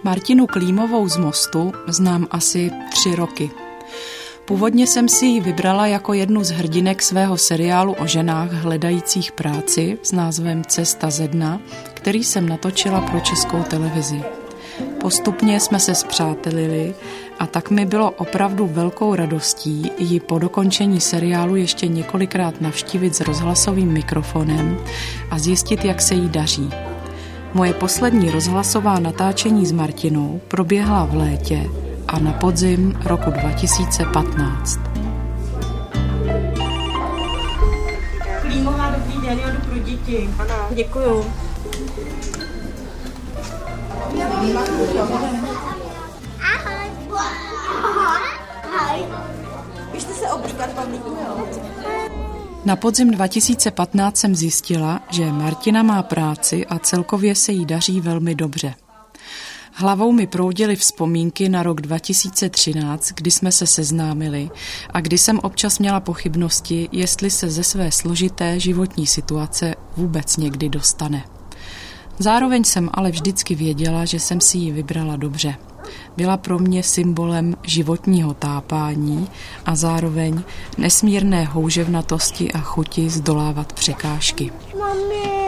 Martinu Klímovou z Mostu znám asi 3 roky. Původně jsem si ji vybrala jako jednu z hrdinek svého seriálu o ženách hledajících práci s názvem Cesta ze dna, který jsem natočila pro Českou televizi. Postupně jsme se spřátelili a tak mi bylo opravdu velkou radostí ji po dokončení seriálu ještě několikrát navštívit s rozhlasovým mikrofonem a zjistit, jak se jí daří. Moje poslední rozhlasová natáčení s Martinou proběhla v létě a na podzim roku 2015. Klímová, dobrý den, já jdu pro děti. Ano. Děkuju. Ahoj. Ahoj. Běžte se obrkat, Pavlíku. Na podzim 2015 jsem zjistila, že Martina má práci a celkově se jí daří velmi dobře. Hlavou mi proudily vzpomínky na rok 2013, kdy jsme se seznámili a kdy jsem občas měla pochybnosti, jestli se ze své složité životní situace vůbec někdy dostane. Zároveň jsem ale vždycky věděla, že jsem si ji vybrala dobře. Byla pro mě symbolem životního tápání a zároveň nesmírné houževnatosti a chuti zdolávat překážky. Mami.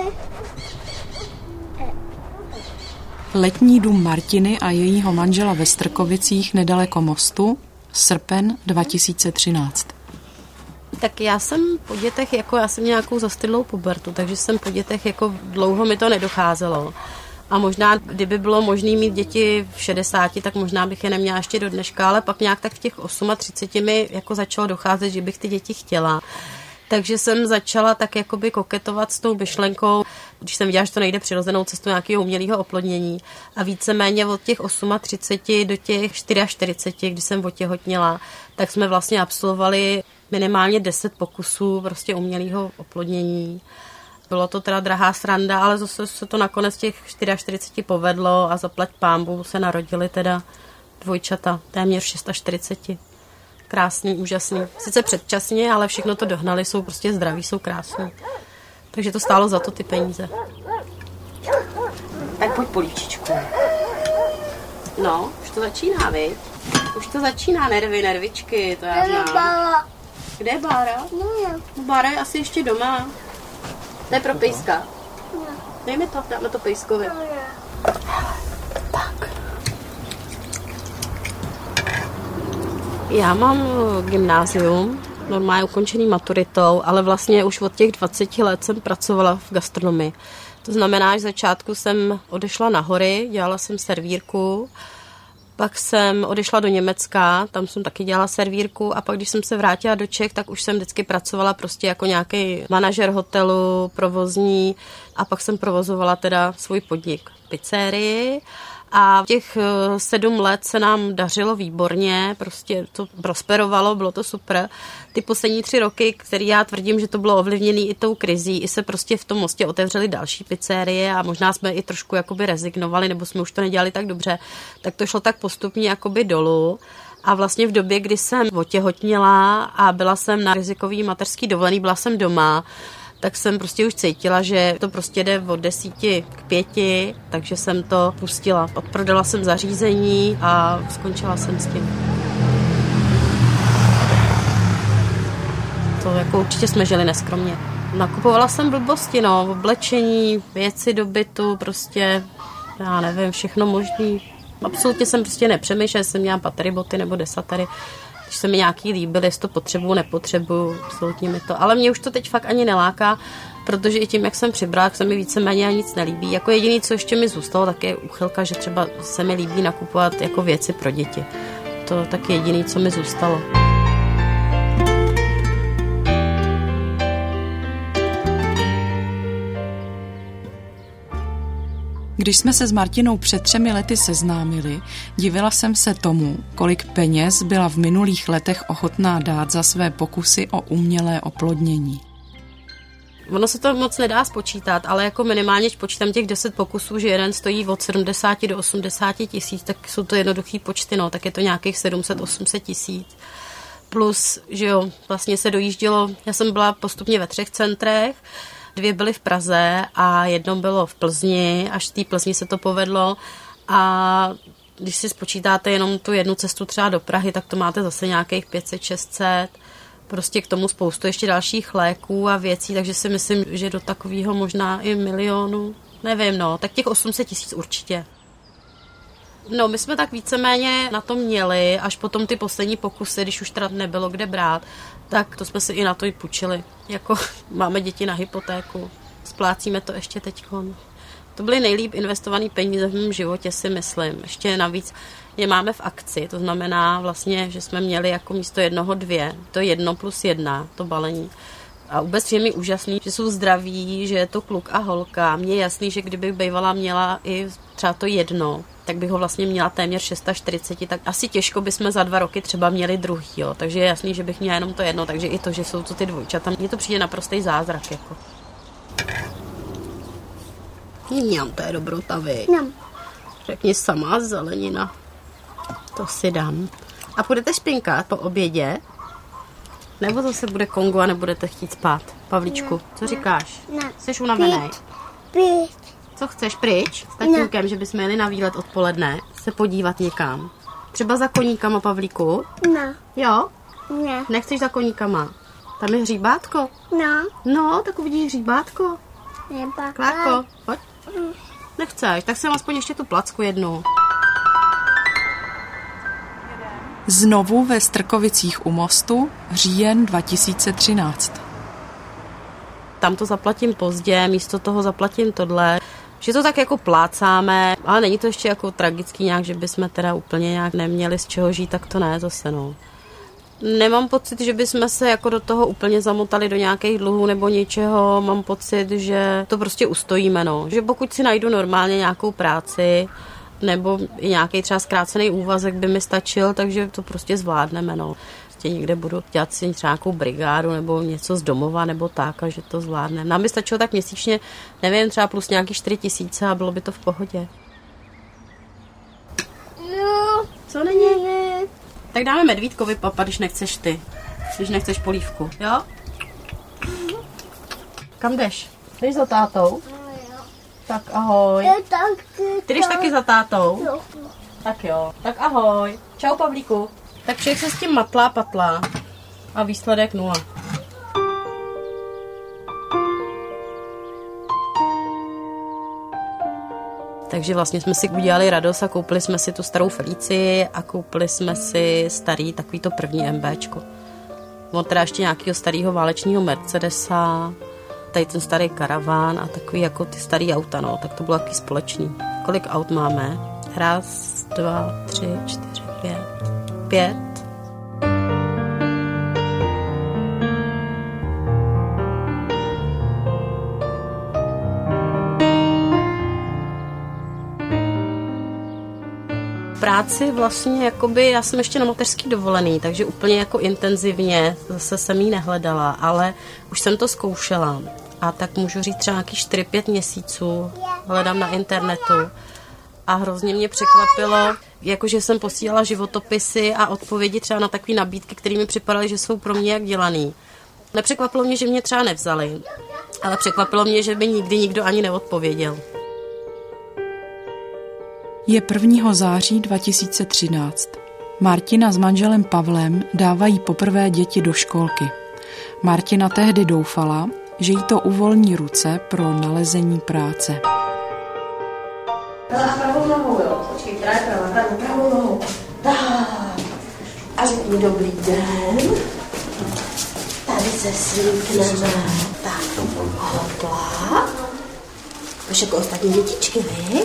Letní dům Martiny a jejího manžela ve Strkovicích nedaleko Mostu, srpen 2013. Tak já jsem po dětech, já jsem nějakou zastydlou pubertu, takže jsem po dětech, dlouho mi to nedocházelo. A možná, kdyby bylo možné mít děti v 60, tak možná bych je neměla ještě do dneška, ale pak nějak tak v těch 38 mi začalo docházet, že bych ty děti chtěla. Takže jsem začala tak koketovat s tou myšlenkou, když jsem viděla, že to nejde přirozenou cestou nějakého umělého oplodnění. A víceméně od těch 38 do těch 44, kdy jsem otěhotněla, tak jsme vlastně absolvovali minimálně 10 pokusů prostě umělého oplodnění. Bylo to teda drahá sranda, ale zase se to nakonec těch 44 povedlo a zaplať pánbůh se narodili teda dvojčata, téměř 640. Krásný, úžasný. Sice předčasně, ale všechno to dohnali, jsou prostě zdraví, jsou krásní. Takže to stálo za to ty peníze. Tak pojď polívčičku. No, už to začíná, viď? Už to začíná, nervičky, to já znám. Kde je Bára? No, Bára je asi ještě doma. To je pro pejska. Dej mi to, dáme to pejskovi. Tak. Já mám gymnázium, normálně ukončený maturitou, ale vlastně už od těch 20 let jsem pracovala v gastronomii. To znamená, že začátku jsem odešla na hory, dělala jsem servírku, pak jsem odešla do Německa, tam jsem taky dělala servírku a pak, když jsem se vrátila do Čech, tak už jsem vždycky pracovala prostě jako nějaký manažer hotelu, provozní a pak jsem provozovala teda svůj podnik, pizzerii. A těch 7 let se nám dařilo výborně, prostě to prosperovalo, bylo to super. Ty poslední 3 roky, které já tvrdím, že to bylo ovlivněné i tou krizí, i se prostě v tom Mostě otevřely další pizzerie a možná jsme i trošku rezignovali, nebo jsme už to nedělali tak dobře, tak to šlo tak postupně dolů. A vlastně v době, kdy jsem otěhotněla a byla jsem na rizikový mateřský dovolený, byla jsem doma, tak jsem prostě už cítila, že to prostě jde od 10 k 5, takže jsem to pustila. Odprodala jsem zařízení a skončila jsem s tím. To určitě jsme žili neskromně. Nakupovala jsem blbosti, oblečení, věci do bytu, prostě, já nevím, všechno možný. Absolutně jsem prostě nepřemýšlela, jsem měla patery, boty nebo desatery. Když se mi nějaký líbily, jestli to potřebuju, nepotřebuju, absolutně mi to. Ale mě už to teď fakt ani neláká, protože i tím, jak jsem přibrala, tak se mi víceméně nic nelíbí. Jako jediný, co ještě mi zůstalo, tak je úchylka, že třeba se mi líbí nakupovat věci pro děti. To tak jediný, co mi zůstalo. Když jsme se s Martinou před 3 lety seznámili, divila jsem se tomu, kolik peněz byla v minulých letech ochotná dát za své pokusy o umělé oplodnění. Ono se to moc nedá spočítat, ale minimálně, když počítám těch 10 pokusů, že jeden stojí od 70 do 80 tisíc, tak jsou to jednoduchý počty, tak je to nějakých 700-800 tisíc. Plus, že jo, vlastně se dojíždělo, já jsem byla postupně ve 3 centrech, 2 byly v Praze a jedno bylo v Plzni, až v té Plzni se to povedlo A když si spočítáte jenom tu jednu cestu třeba do Prahy, tak to máte zase nějakých 500-600. Prostě k tomu spoustu ještě dalších léků a věcí, takže si myslím, že do takového možná i milionu, nevím, tak těch 800 000 určitě. No, my jsme tak víceméně na to měli, až potom ty poslední pokusy, když už teda nebylo kde brát, tak to jsme si i na to i půjčili. Jako máme děti na hypotéku, splácíme to ještě teďkon. To byly nejlíp investované peníze v mém životě, si myslím. Ještě navíc je máme v akci, to znamená vlastně, že jsme měli jako místo 1 2, to 1+1, to balení. A vůbec je mi úžasný, že jsou zdraví, že je to kluk a holka. Mně je jasný, že kdybych bývala měla i třeba to 1, tak bych ho vlastně měla téměř 640, tak asi těžko bychom za 2 roky třeba měli druhý, jo. Takže je jasný, že bych měla jenom to 1, takže i to, že jsou to ty dvojčata, mně to přijde naprostý zázrak, jako. Mňam, to je dobrota, vy. Řekni sama, zelenina. To si dám. A půjdete špinkat po obědě? Nebo zase bude Kongo a nebudete chtít spát? Pavlíčku, co říkáš? Ne. Jsi unavený? Pryč. Co chceš, pryč? S tatínkem, že bychom jeli na výlet odpoledne, se podívat někam. Třeba za koníkama, Pavlíku? Ne. Jo? Ne. Nechceš za koníkama? Tam je hříbátko. No. No, tak uvidíš hříbátko. Nebo. Klárko, pojď. Nechceš, tak jsem aspoň ještě tu placku jednu. Znovu ve Strkovicích u mostu, říjen 2013. Tam to zaplatím pozdě, místo toho zaplatím tohle. Že to tak jako plácáme, ale není to ještě jako tragický nějak, že bychom teda úplně nějak neměli z čeho žít, tak to ne zase, no. Nemám pocit, že bychom se jako do toho úplně zamotali do nějakých dluhů nebo něčeho. Mám pocit, že to prostě ustojíme, no. Že pokud si najdu normálně nějakou práci, nebo i nějaký třeba zkrácený úvazek by mi stačil, takže to prostě zvládneme, no. Prostě někde budu dělat si třeba nějakou brigádu nebo něco z domova nebo tak, a že to zvládneme. Nám by stačilo tak měsíčně, nevím, třeba plus nějaký 4 000 a bylo by to v pohodě. No. Co není? Tak dáme medvídkovi, papa, když nechceš ty. Když nechceš polívku, jo? Kam jdeš? Jdeš za tátou? Tak ahoj. Ty jdeš taky za tátou? Tak jo. Tak ahoj. Čau, Pavlíku. Tak všech se s tím patlá. A výsledek 0. Takže vlastně jsme si udělali radost a koupili jsme si tu starou Felicii a koupili jsme si starý takový to první MBčko. On teda ještě nějakého starého válečního Mercedesa, tady ten starý karaván a takový jako ty starý auta, no, tak to bylo taky společný. Kolik aut máme? 1, 2, 3, 4, 5. 5. Práci vlastně, jakoby, já jsem ještě na mateřský dovolený, takže úplně jako intenzivně zase jsem jí nehledala, ale už jsem to zkoušela a tak můžu říct třeba nějakých 4-5 měsíců hledám na internetu a hrozně mě překvapilo, jakože jsem posílala životopisy a odpovědi třeba na takové nabídky, které mi připadaly, že jsou pro mě jak dělaný. Nepřekvapilo mě, že mě třeba nevzali, ale překvapilo mě, že by nikdy nikdo ani neodpověděl. Je 1. září 2013. Martina s manželem Pavlem dávají poprvé děti do školky. Martina tehdy doufala, že jí to uvolní ruce pro nalezení práce. Pravou nohou, jo. Počkej, která je pravou nohou. Tak. A řekni dobrý den. Tady se slíkneme. Tak, hopla. Už jako ostatní dětičky, vy?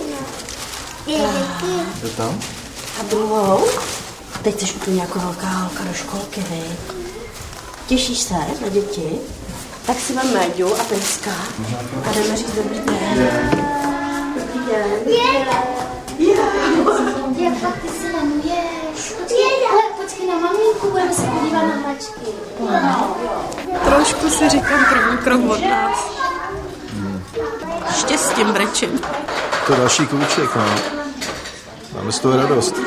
Je tam? A druhou. A teď chceš úplně jako velká holka do školky, vy? Těšíš se na děti? Tak si vem Méďu a Peska a jdeme říct dobrý den. Dobrý den. Jak pak ty se jmenuješ? Počkej na maminku, budeme se podívat na hračky. Trošku si říkám první krok od nás. Štěstím brečím. To je další kouček, no. Máme z toho radost.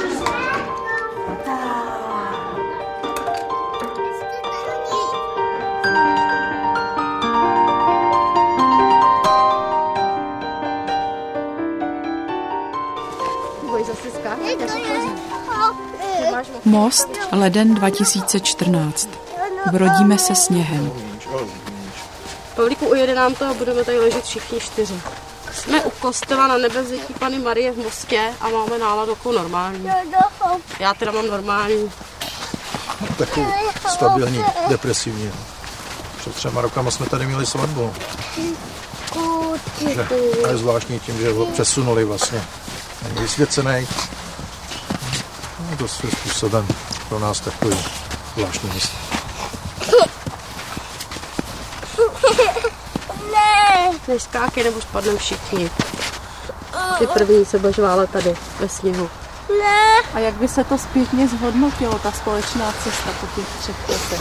Most, leden 2014. Brodíme se sněhem. Pavlíku, ujede nám to a budeme tady ležet všichni 4. Jsme u kostela na Nebevzetí Panny Marie v Mostě a máme náladu jako normální. Já teda mám normální. Takovou stabilní, depresivní. Před 3 rokama jsme tady měli svatbu. A je zvláštní tím, že ho přesunuli vlastně. Není vysvěcený. To je způsobem pro nás takový zvláštní místo. Neskákej, nebo spadnou všichni. Ty první se budeš válet tady ve sněhu. A jak by se to zpětně zhodnotilo, ta společná cesta po těch 3 letech?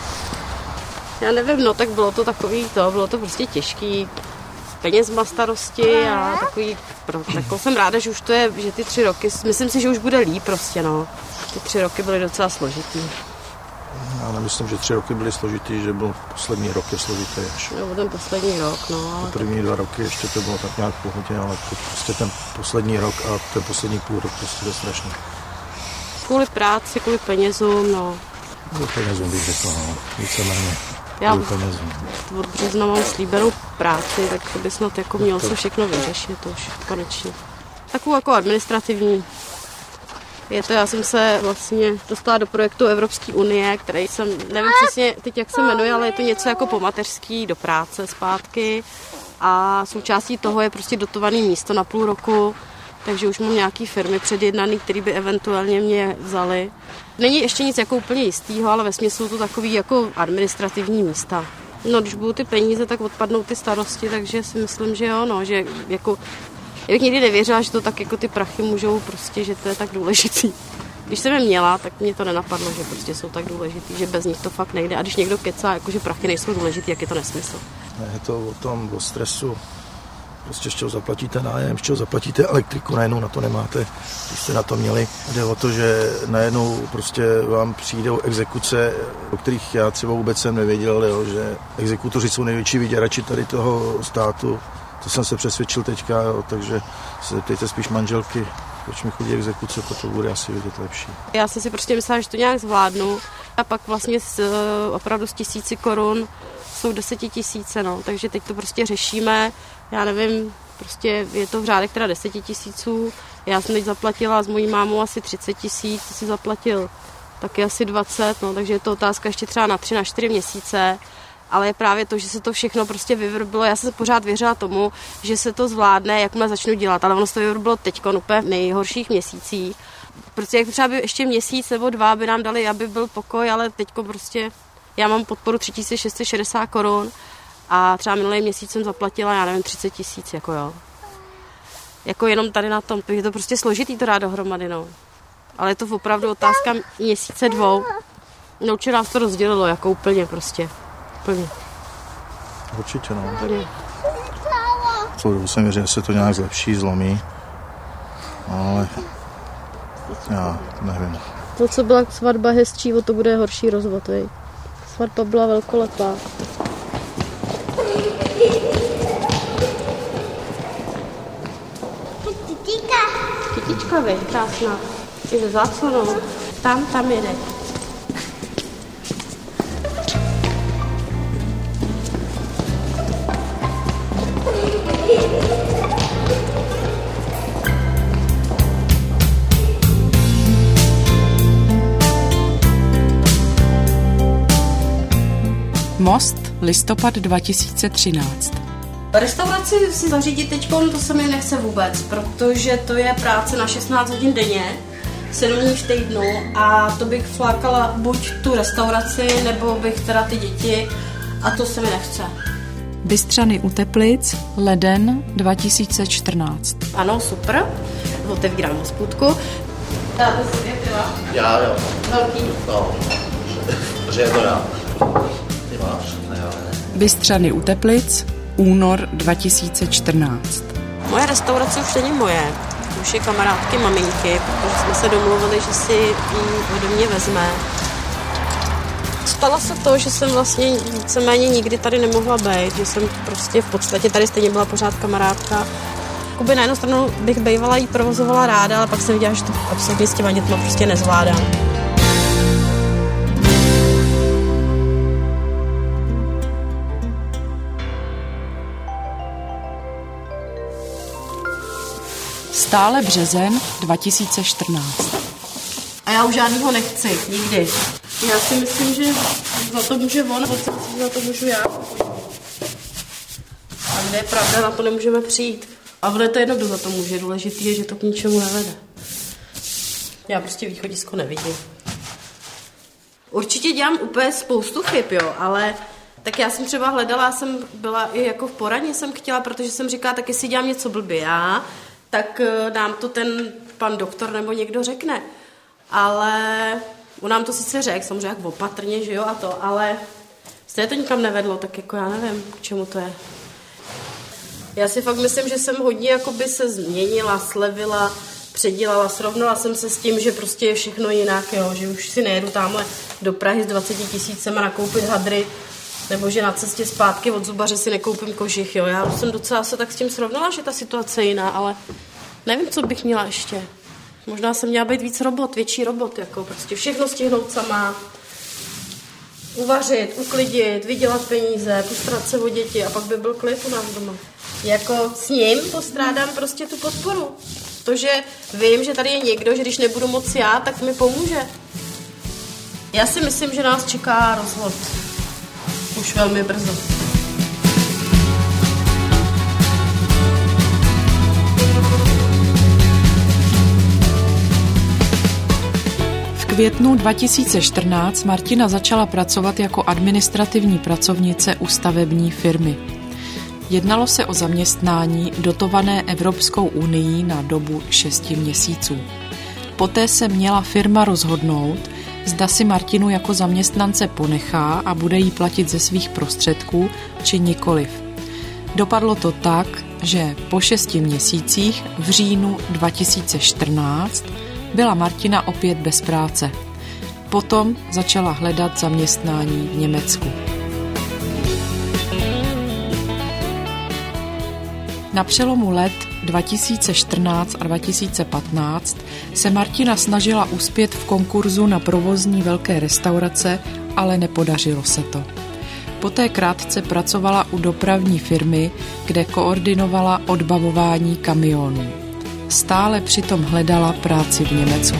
Já nevím, no tak bylo to prostě těžký. Penězma starosti a takový, jako jsem ráda, že už to je, že ty 3 roky, myslím si, že už bude líp prostě, no. Ty 3 roky byly docela složitý. Já nemyslím, že 3 roky byly složitý, že byl poslední rok je složitý až. No, ten poslední rok, no. Ale první 2 roky ještě to bylo tak nějak v pohodě, ale prostě ten poslední rok a ten poslední půl rok prostě je strašný. Kvůli práci, kvůli penězům, no. Kvůli penězům bych řekl, no. Víceméně. Já od března mám slíbenou práci, tak to by snad jako mělo se všechno vyřešit, to už konečně. Takovou jako administrativní. Já jsem se vlastně dostala do projektu Evropské unie, který jsem, nevím přesně teď, jak se jmenuje, ale je to něco jako pomateřský do práce zpátky a součástí toho je prostě dotovaný místo na půl roku, takže už mám nějaký firmy předjednaný, které by eventuálně mě vzali. Není ještě nic jako úplně jistýho, ale vesměs jsou to takový jako administrativní místa. No, když budou ty peníze, tak odpadnou ty starosti, takže si myslím, že jo, no, že jako já bych nikdy nevěřila, že to tak jako ty prachy můžou prostě, že to je tak důležitý. Když jsem je měla, tak mě to nenapadlo, že prostě jsou tak důležitý, že bez nich to fakt nejde. A když někdo kecá, jako že prachy nejsou důležitý, jak je to nesmysl. Je to o tom, o stresu. Prostě z čeho zaplatíte nájem, z čeho zaplatíte elektriku, najednou na to nemáte, když jste na to měli. Jde o to, že najednou prostě vám přijdou exekuce, o kterých já třeba vůbec jsem nevěděl, jo, že exekutoři jsou největší vyděrači tady toho státu. To jsem se přesvědčil teďka, jo, takže se zeptejte spíš manželky, proč mi chodí exekuce, to bude asi vidět lepší. Já jsem si prostě myslela, že to nějak zvládnu a pak vlastně opravdu z 1000 korun jsou 10 000, no, takže teď to prostě řešíme, já nevím, prostě je to v řádech teda 10 000, já jsem teď zaplatila s mojí mámou asi 30 000, ty si zaplatil taky asi 20, no, takže je to otázka ještě třeba na 3, na 4 měsíce, ale je právě to, že se to všechno prostě vyvrbilo, já jsem pořád věřila tomu, že se to zvládne, jakmile začnu dělat, ale ono se to vyvrbilo teďko úplně v nejhorších měsících, protože jak třeba by ještě měsíc nebo 2 by nám dali, aby byl pokoj, ale teďko prostě já mám podporu 3660 korun a třeba minulý měsíc jsem zaplatila, já nevím, 30 000, jako jo. Jako jenom tady na tom, je to prostě složitý to dát dohromady, no. Ale je to opravdu otázka měsíce 2. No určitě nás to rozdělilo, jako úplně prostě. Úplně. Určitě, no. Úplně. Celou dobu jsem věřil, že se to nějak zlepší, zlomí, ale já nevím. To, co byla svatba hezčí, o to bude horší rozvod, vej. Svatba byla velkolepá. Kytička, vej, krásná. I ze záclonou. Tam jede. Most, listopad 2013. Restauraci si zařídit teďko, to se mi nechce vůbec, protože to je práce na 16 hodin denně, 7 dní v týdnu a to bych flákala buď tu restauraci, nebo bych teda ty děti a to se mi nechce. Bystřany u Teplic, leden 2014. Ano, super. Otevírám hospůdku. Dáte si 2 piva? Já jo. Velký. No, že je to dá. Ty máš, ne, já ne. Bystřany u Teplic, únor 2014. Moje restaurace už není moje. Už je kamarádky maminky, protože jsme se domluvili, že si ji ode mě vezme. Stalo se to, že jsem vlastně víceméně nikdy tady nemohla být, že jsem prostě v podstatě tady stejně byla pořád kamarádka. Jakoby na jednu stranu bych bývala jí provozovala ráda, ale pak jsem viděla, že to absolutně s těma dětma prostě nezvládám. Stále březen 2014. A já už žádnýho nechci, nikdy. Já si myslím, že za to může on, za to můžu já. A kde je pravda, na to nemůžeme přijít. A ono je to jedno, kdo za to může. Důležitý je, že to k ničemu nevede. Já prostě východisko nevidím. Určitě dělám úplně spoustu chyb, jo, ale tak já jsem třeba hledala, jsem byla i jako v poradně jsem chtěla, protože jsem říkala, tak jestli dělám něco blbě já, tak nám to ten pan doktor nebo někdo řekne. Ale on nám to sice řekl, samozřejmě jak opatrně, že jo, a to, ale stejně to nikam nevedlo, tak jako já nevím, k čemu to je. Já si fakt myslím, že jsem hodně jakoby se změnila, slevila, předělala, srovnala jsem se s tím, že prostě je všechno jinak, jo, že už si nejedu tamhle do Prahy s 20 000 nakoupit hadry, nebo že na cestě zpátky od zubaře si nekoupím kožich, jo. Já už jsem docela se tak s tím srovnala, že ta situace je jiná, ale nevím, co bych měla ještě. Možná jsem měla být víc robot, větší robot, jako prostě všechno stihnout sama, uvařit, uklidit, vydělat peníze, postarat se o děti a pak by byl klid u nás doma. Jako s ním postrádám prostě tu podporu. To, že vím, že tady je někdo, že když nebudu moc já, tak mi pomůže. Já si myslím, že nás čeká rozhod. Už velmi brzo. V květnu 2014 Martina začala pracovat jako administrativní pracovnice u stavební firmy. Jednalo se o zaměstnání dotované Evropskou unií na dobu 6 měsíců. Poté se měla firma rozhodnout, zda si Martinu jako zaměstnance ponechá a bude jí platit ze svých prostředků, či nikoliv. Dopadlo to tak, že po 6 měsících v říjnu 2014 byla Martina opět bez práce. Potom začala hledat zaměstnání v Německu. Na přelomu let 2014 a 2015 se Martina snažila uspět v konkurzu na provozní velké restaurace, ale nepodařilo se to. Poté krátce pracovala u dopravní firmy, kde koordinovala odbavování kamionů. Stále přitom hledala práci v Německu.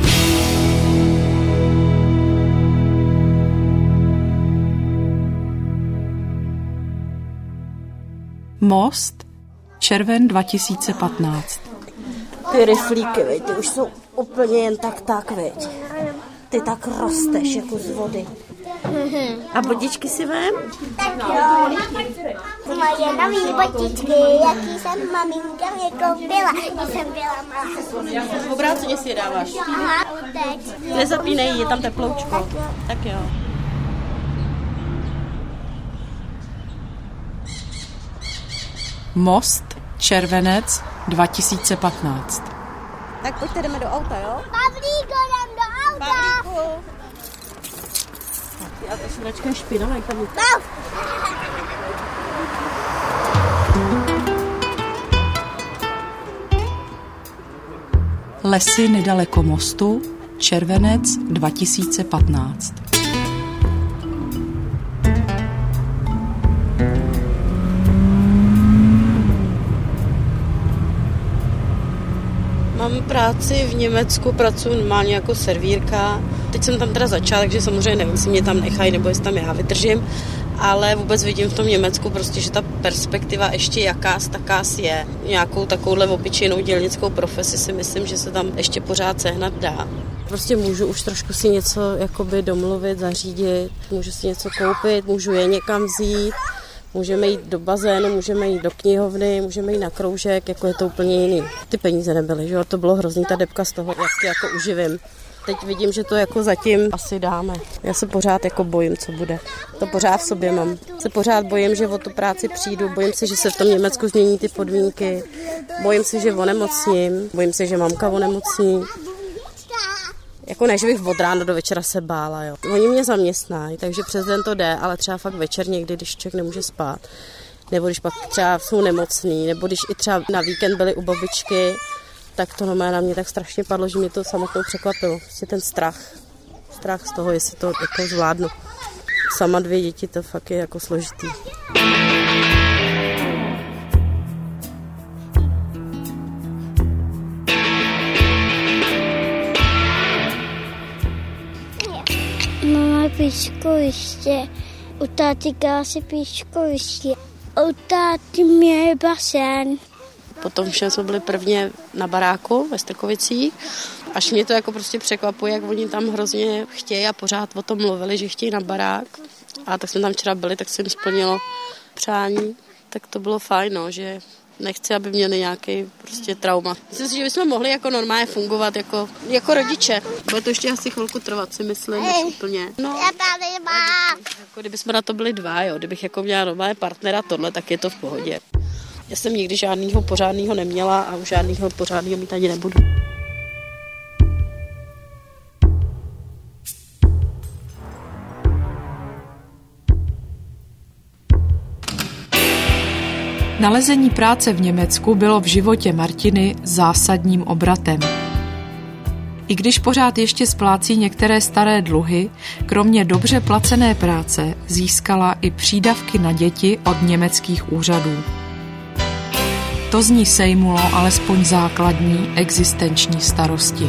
Most, červen 2015. Ty riflíky, veď, ty už jsou úplně jen tak, veď. Ty tak rosteš jako z vody. A botičky si vem? Tak jo. Moje nový botičky, jaký jsem maminka mě koupila, když jsem byla malá. V obráceně si je dáváš. Aha, teď. Nezapínej, je tam teploučko. Tak jo. Most, červenec 2015. Tak pojďte, jdeme do auta, jo? Pavlíko, jdem do auta. A ta švračka je špinavá, jak tam je. Lesy nedaleko mostu, červenec 2015. Mám práci v Německu, pracuji normálně jako servírka. Teď jsem tam teda začala, takže samozřejmě nevím, jestli mě tam nechají, nebo jestli tam já vydržím, ale vůbec vidím v tom Německu prostě, že ta perspektiva ještě jakás takás je. Nějakou takovouhle obyčejnou dělnickou profesi si myslím, že se tam ještě pořád sehnat dá. Prostě můžu už trošku si něco jakoby domluvit, zařídit, můžu si něco koupit, můžu je někam vzít. Můžeme jít do bazénu, můžeme jít do knihovny, můžeme jít na kroužek, jako je to úplně jiný. Ty peníze nebyly, že jo, to bylo hrozný, ta debka z toho, jak si jako uživím. Teď vidím, že to jako zatím asi dáme. Já se pořád jako bojím, co bude. To pořád v sobě mám. Se pořád bojím, že o tu práci přijdu, bojím se, že se v tom Německu změní ty podmínky, bojím se, že onemocním, bojím se, že mamka onemocní. Jako ne, že bych od rána do večera se bála, jo. Oni mě zaměstnají, takže přes den to jde, ale třeba fakt večer někdy, když člověk nemůže spát. Nebo když pak třeba jsou nemocný, nebo když i třeba na víkend byli u babičky, tak to na mě tak strašně padlo, že mě to samotnou překvapilo. Prostě ten strach z toho, jestli to jako zvládnu. Sama 2 děti, to fakt je jako složitý. pískoviště. U táty si pískoviště. U táty měl basén. Potom všem jsme byli prvně na baráku ve Strkovicích. Až mě to jako prostě překvapuje, jak oni tam hrozně chtějí a pořád o tom mluvili, že chtějí na barák. A tak jsme tam včera byli, tak se jim splnilo přání. Tak to bylo fajn, no, že nechci, aby měli nějaký prostě trauma. Myslím si, že bychom mohli jako normálně fungovat jako rodiče. Bude to ještě asi chvilku trvat, si myslím, úplně. No, Já tady mám. jako kdybychom na to byli dva, jo. Kdybych jako měla normálně partnera tohle, tak je to v pohodě. Já jsem nikdy žádnýho pořádnýho neměla a už žádnýho pořádnýho mít ani nebudu. Nalezení práce v Německu bylo v životě Martiny zásadním obratem. I když pořád ještě splácí některé staré dluhy, kromě dobře placené práce získala i přídavky na děti od německých úřadů. To z ní sejmulo alespoň základní existenční starosti.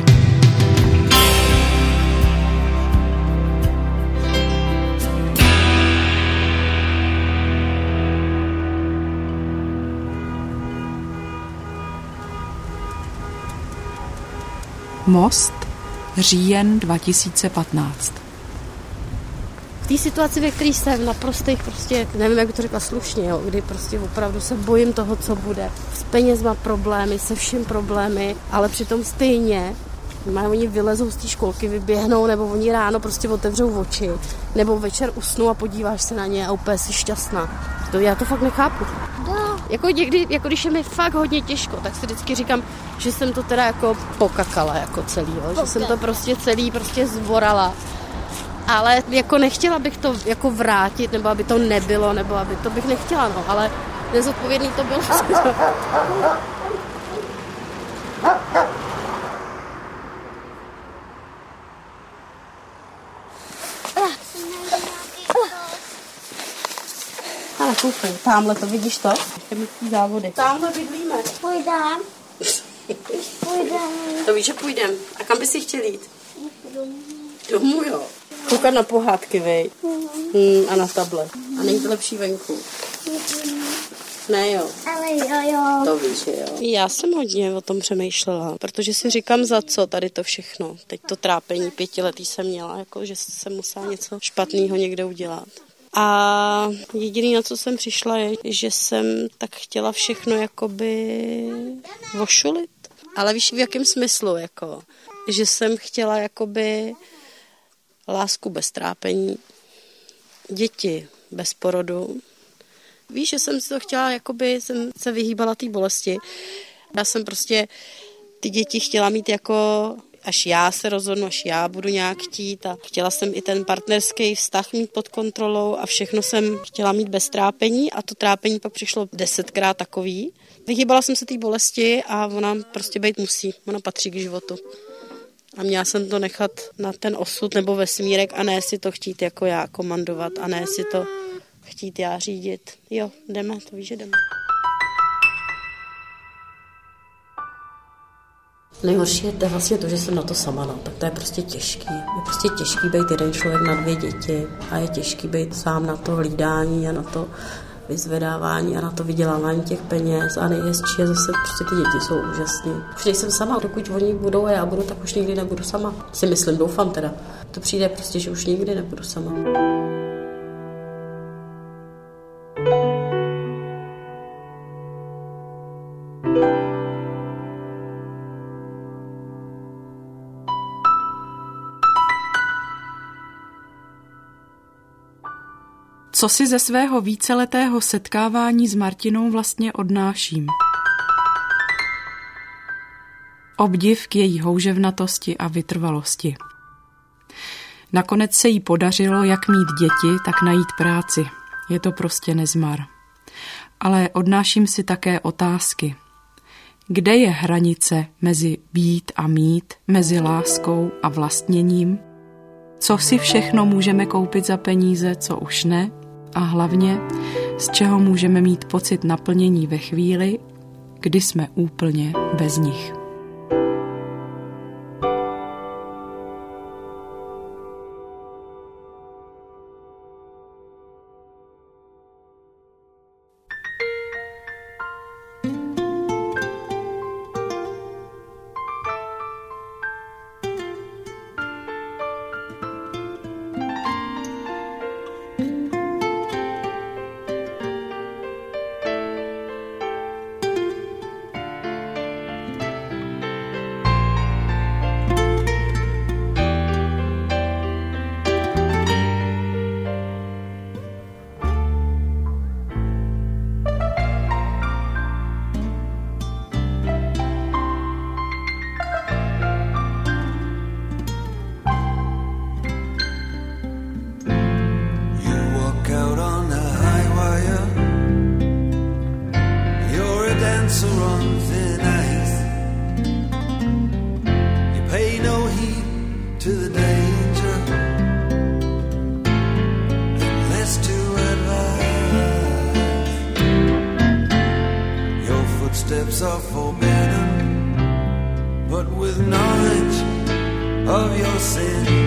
Most, říjen 2015. V té situaci, ve které jsem naprostých prostě, nevím, jak to řekla slušně, jo, kdy prostě opravdu se bojím toho, co bude. S penězma problémy, se vším problémy, ale přitom stejně oni vylezou z té školky, vyběhnou, nebo oni ráno prostě otevřou oči, nebo večer usnou a podíváš se na ně a úplně jsi šťastná. Já to fakt nechápu. Jako někdy, jako když je mi fakt hodně těžko, tak si vždycky říkám, že jsem to teda jako pokakala jako celý, jo? Že jsem to prostě celý prostě zvorala. Ale jako nechtěla bych to jako vrátit, nebo aby to nebylo, nebo aby to bych nechtěla, no, ale nezodpovědný to bylo. Ale koukej, tamhle to, vidíš to? Chemický závody. Tamhle bydlíme. Půjdem. To víš, že půjdem. A kam bys si chtěl jít? Domů, jo. Koukat na pohádky, vej. A na tablet. A není to lepší venku? Ne, jo. Ale jo. To víš, jo. Já jsem hodně o tom přemýšlela, protože si říkám, za co tady to všechno. Teď to trápení 5letý jsem měla, jako že jsem musela něco špatného někde udělat. A jediný, na co jsem přišla, je, že jsem tak chtěla všechno jakoby vošulit. Ale víš, v jakém smyslu, jako? Že jsem chtěla jakoby lásku bez trápení, děti bez porodu. Víš, že jsem si to chtěla, jakoby jsem se vyhýbala té bolesti. Já jsem prostě ty děti chtěla mít jako, až já se rozhodnu, až já budu nějak chtít. A chtěla jsem i ten partnerský vztah mít pod kontrolou a všechno jsem chtěla mít bez trápení a to trápení pak přišlo 10krát takový. Vyhýbala jsem se té bolesti a ona prostě být musí, ona patří k životu. A měla jsem to nechat na ten osud nebo vesmírek a ne si to chtít jako já komandovat a ne si to chtít já řídit. Jo, jdeme, to víš, že jdeme. Nejhorší je vlastně to, že jsem na to sama, no. Tak to je prostě těžký. Je prostě těžký být jeden člověk na 2 děti a je těžký být sám na to hlídání a na to vyzvedávání a na to vydělávání těch peněz a nejhezčí je zase prostě ty děti jsou úžasný. Už nejsem sama, dokud oni budou a já budu, tak už nikdy nebudu sama. Si myslím, doufám teda. To přijde prostě, že už nikdy nebudu sama. Co si ze svého víceletého setkávání s Martinou vlastně odnáším? Obdiv k její houževnatosti a vytrvalosti. Nakonec se jí podařilo jak mít děti, tak najít práci. Je to prostě nezmar. Ale odnáším si také otázky. Kde je hranice mezi být a mít, mezi láskou a vlastněním? Co si všechno můžeme koupit za peníze, co už ne? A hlavně, z čeho můžeme mít pocit naplnění ve chvíli, kdy jsme úplně bez nich. dancer on thin ice. You pay no heed to the danger, and less to advise. Your footsteps are forbidden, but with knowledge of your sin,